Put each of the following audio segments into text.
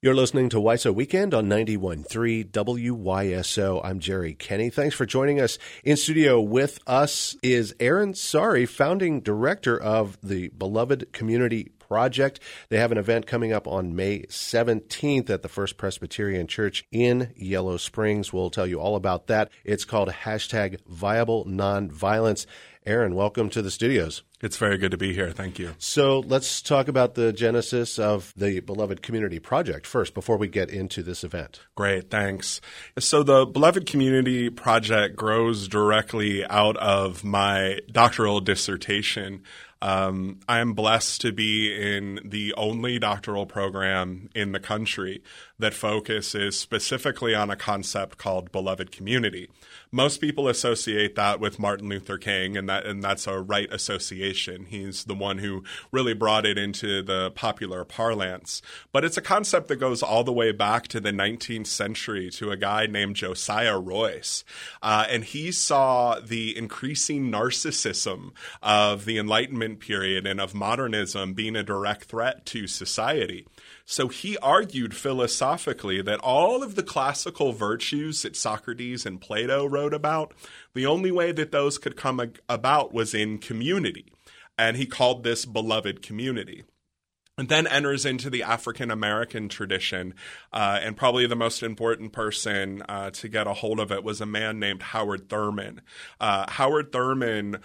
You're listening to WISO Weekend on 91.3 WYSO. I'm Jerry Kenny. Thanks for joining us. In studio with us is Aaron Sari, founding director of the Beloved Community Project. They have an event coming up on May 17th at the First Presbyterian Church in Yellow Springs. We'll tell you all about that. It's called #Viable Nonviolence. Aaron, welcome to the studios. It's very good to be here. Thank you. So let's talk about the genesis of the Beloved Community Project first before we get into this event. Great, thanks. So the Beloved Community Project grows directly out of my doctoral dissertation. I am blessed to be in the only doctoral program in the country that focuses specifically on a concept called beloved community. Most people associate that with Martin Luther King, and that's a right association. He's the one who really brought it into the popular parlance. But it's a concept that goes all the way back to the 19th century to a guy named Josiah Royce. And he saw the increasing narcissism of the Enlightenment period and of modernism being a direct threat to society. So he argued philosophically that all of the classical virtues that Socrates and Plato wrote about, the only way that those could come about was in community. And he called this beloved community. And then enters into the African-American tradition, and probably the most important person to get a hold of it was a man named Howard Thurman. Howard Thurman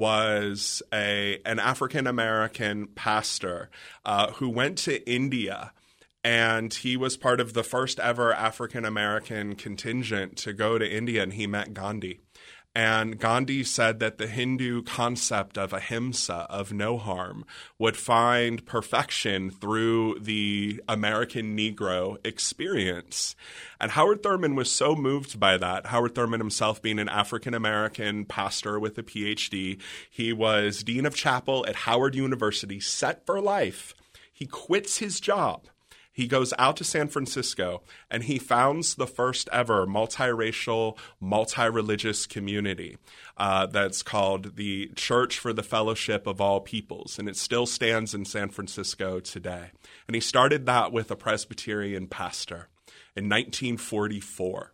was an African-American pastor who went to India, and he was part of the first ever African-American contingent to go to India, and he met Gandhi. And Gandhi said that the Hindu concept of ahimsa, of no harm, would find perfection through the American Negro experience. And Howard Thurman was so moved by that. Howard Thurman himself being an African-American pastor with a PhD. He was dean of chapel at Howard University, set for life. He quits his job. He goes out to San Francisco, and he founds the first ever multiracial, multi-religious community that's called the Church for the Fellowship of All Peoples, and it still stands in San Francisco today. And he started that with a Presbyterian pastor in 1944.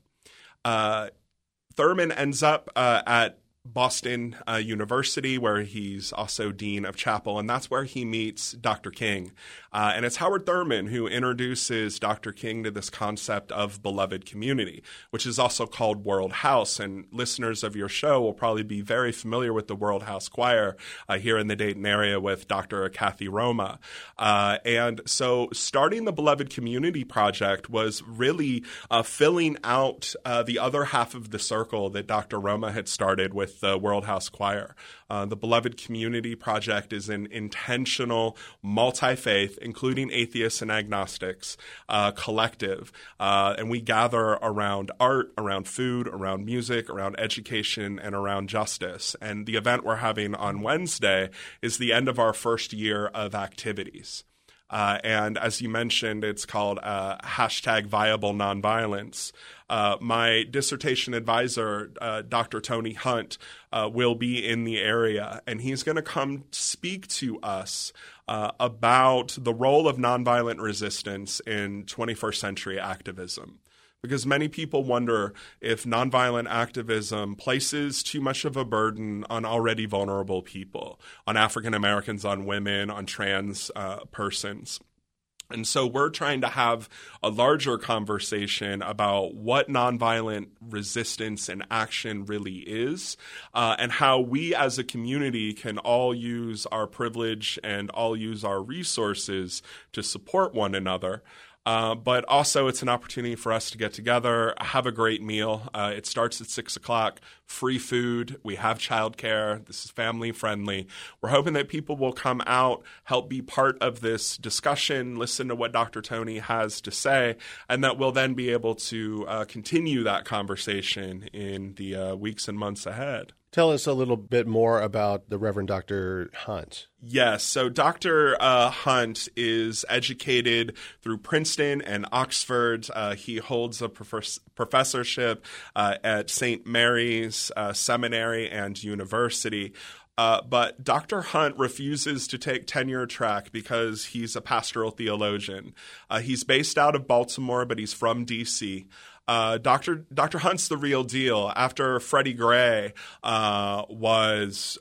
Thurman ends up at Boston University, where he's also dean of chapel, and that's where he meets Dr. King. And it's Howard Thurman who introduces Dr. King to this concept of beloved community, which is also called World House. And listeners of your show will probably be very familiar with the World House Choir here in the Dayton area with Dr. Kathy Roma. And so starting the Beloved Community Project was really filling out the other half of the circle that Dr. Roma had started with the World House Choir. The Beloved Community Project is an intentional, multi-faith, including atheists and agnostics, collective. And we gather around art, around food, around music, around education, and around justice. And the event we're having on Wednesday is the end of our first year of activities. And as you mentioned, it's called #Viable Nonviolence. My dissertation advisor, Dr. Tony Hunt, will be in the area, and he's going to come speak to us about the role of nonviolent resistance in 21st century activism. Because many people wonder if nonviolent activism places too much of a burden on already vulnerable people, on African Americans, on women, on trans persons. And so we're trying to have a larger conversation about what nonviolent resistance and action really is, and how we as a community can all use our privilege and all use our resources to support one another. But also it's an opportunity for us to get together, have a great meal. It starts at 6 o'clock, free food. We have childcare. This is family friendly. We're hoping that people will come out, help be part of this discussion, listen to what Dr. Tony has to say, and that we'll then be able to continue that conversation in the weeks and months ahead. Tell us a little bit more about the Reverend Dr. Hunt. Yes. So Dr. Hunt is educated through Princeton and Oxford. He holds a professorship at St. Mary's Seminary and University. But Dr. Hunt refuses to take tenure track because he's a pastoral theologian. He's based out of Baltimore, but he's from D.C. Dr. Hunt's the real deal. After Freddie Gray was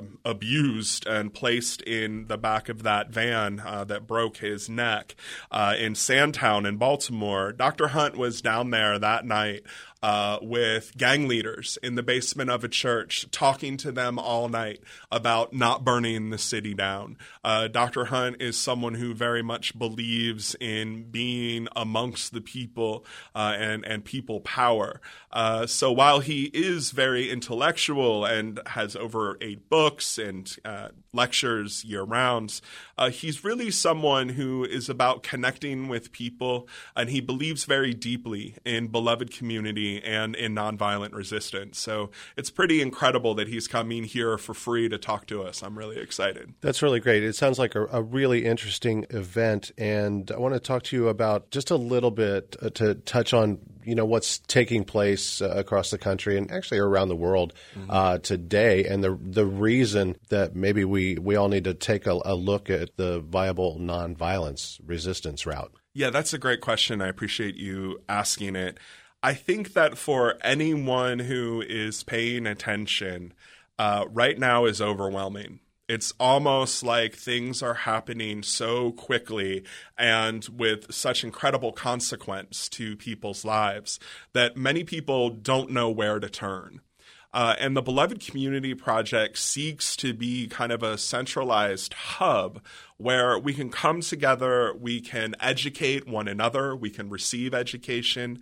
abused and placed in the back of that van that broke his neck in Sandtown in Baltimore, Dr. Hunt was down there that night with gang leaders in the basement of a church, talking to them all night about not burning the city down. Dr. Hunt is someone who very much believes in being amongst the people and people power. So while he is very intellectual and has over 8 books and lectures year-round, he's really someone who is about connecting with people, and he believes very deeply in beloved community and in nonviolent resistance. So it's pretty incredible that he's coming here for free to talk to us. I'm really excited. That's really great. It sounds like a really interesting event, and I want to talk to you about just a little bit to touch on what's taking place across the country and actually around the world today, and the reason that maybe we all need to take a look at the viable nonviolence resistance route. Yeah, that's a great question. I appreciate you asking it. I think that for anyone who is paying attention, right now is overwhelming. It's almost like things are happening so quickly and with such incredible consequence to people's lives that many people don't know where to turn. And the Beloved Community Project seeks to be kind of a centralized hub where we can come together, we can educate one another, we can receive education.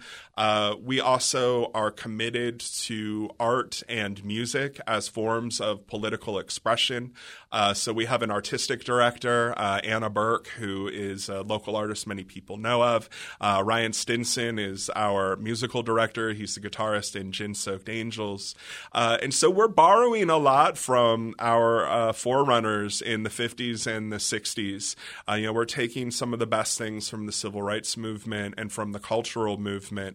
We also are committed to art and music as forms of political expression. So we have an artistic director, Anna Burke, who is a local artist many people know of. Ryan Stinson is our musical director. He's the guitarist in Gin Soaked Angels. And so we're borrowing a lot from our forerunners in the 50s and the 60s. We're taking some of the best things from the civil rights movement and from the cultural movement,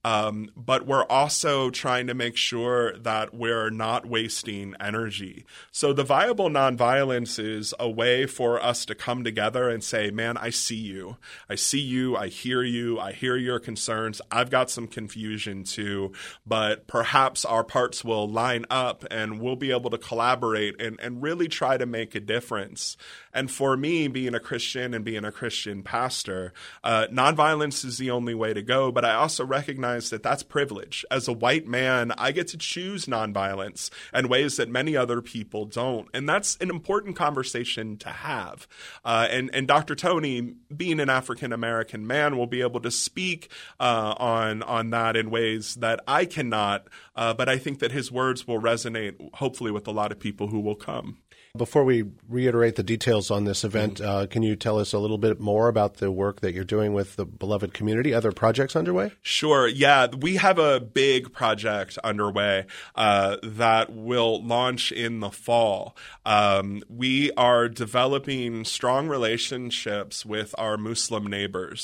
but we're also trying to make sure that we're not wasting energy. So the Viable Nonviolence is a way for us to come together and say, man, I see you. I see you. I hear you. I hear your concerns. I've got some confusion too, but perhaps our parts will line up and we'll be able to collaborate and really try to make a difference. And for me, being a Christian and being a Christian pastor, nonviolence is the only way to go. But I also recognize that that's privilege. As a white man, I get to choose nonviolence in ways that many other people don't. And that's an important conversation to have. And Dr. Tony, being an African-American man, will be able to speak on that in ways that I cannot. But I think that his words will resonate, hopefully, with a lot of people who will come. Before we reiterate the details on this event, can you tell us a little bit more about the work that you're doing with the Beloved Community? Other projects underway? Sure. Yeah, we have a big project underway that will launch in the fall. We are developing strong relationships with our Muslim neighbors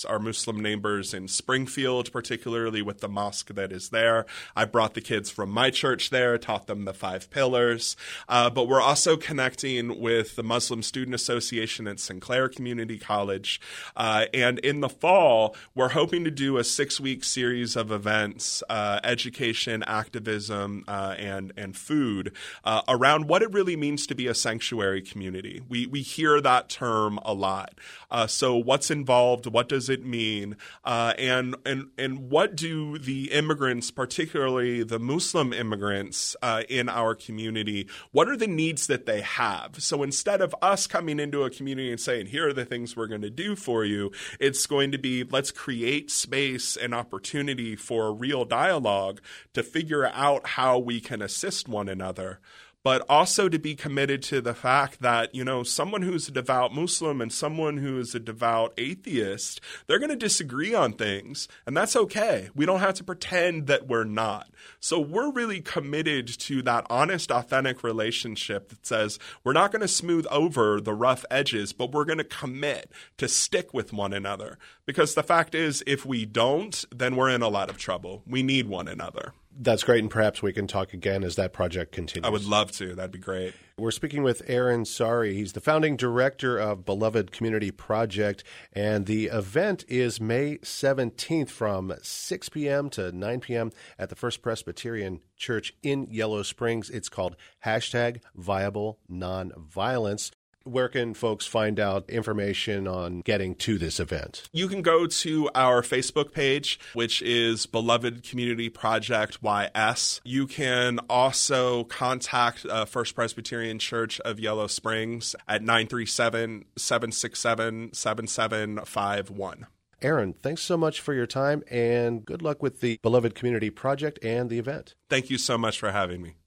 in Springfield, particularly with the mosque that is there. I brought the kids from my church there, taught them the 5 pillars, but we're also connecting with the Muslim Student Association at Sinclair Community College. And in the fall, we're hoping to do a 6-week series of events, education, activism, and food around what it really means to be a sanctuary community. We hear that term a lot. So what's involved? What does it mean? And what do the immigrants, particularly the Muslim immigrants in our community, what are the needs that they have? So instead of us coming into a community and saying, here are the things we're going to do for you, it's going to be, let's create space and opportunity for a real dialogue to figure out how we can assist one another. But also to be committed to the fact that, someone who's a devout Muslim and someone who is a devout atheist, they're going to disagree on things, and that's okay. We don't have to pretend that we're not. So we're really committed to that honest, authentic relationship that says we're not going to smooth over the rough edges, but we're going to commit to stick with one another. Because the fact is, if we don't, then we're in a lot of trouble. We need one another. That's great, and perhaps we can talk again as that project continues. I would love to. That'd be great. We're speaking with Aaron Sari. He's the founding director of Beloved Community Project, and the event is May 17th from 6 p.m. to 9 p.m. at the First Presbyterian Church in Yellow Springs. It's called #ViableNonviolence. Where can folks find out information on getting to this event? You can go to our Facebook page, which is Beloved Community Project YS. You can also contact First Presbyterian Church of Yellow Springs at 937-767-7751. Aaron, thanks so much for your time, and good luck with the Beloved Community Project and the event. Thank you so much for having me.